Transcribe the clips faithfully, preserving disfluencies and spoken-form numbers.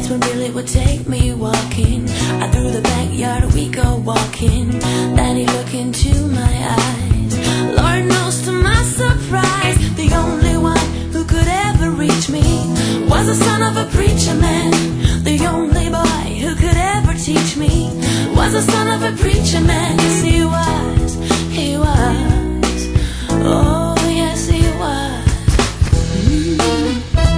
twin Billy would take me walking. Out through the backyard we go walking. Then he'd look into my eyes. Lord knows to my surprise, the only one who could ever reach me was the son of a preacher man. The only boy who could ever teach me was the son of a preacher man. Yes, he was, he was. Oh, yes, he was. Mm-hmm.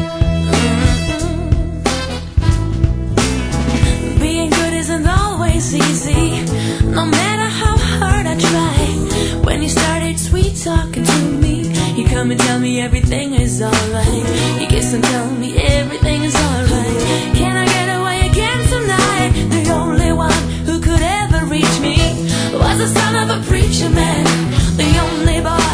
Mm-hmm. Being good isn't always easy, no matter how hard I try. When you started sweet talking to me, you come and tell me everything is alright. You kiss and tell me everything is alright. Can I get away again tonight? The only one who could ever reach me was the son of a preacher man. The only boy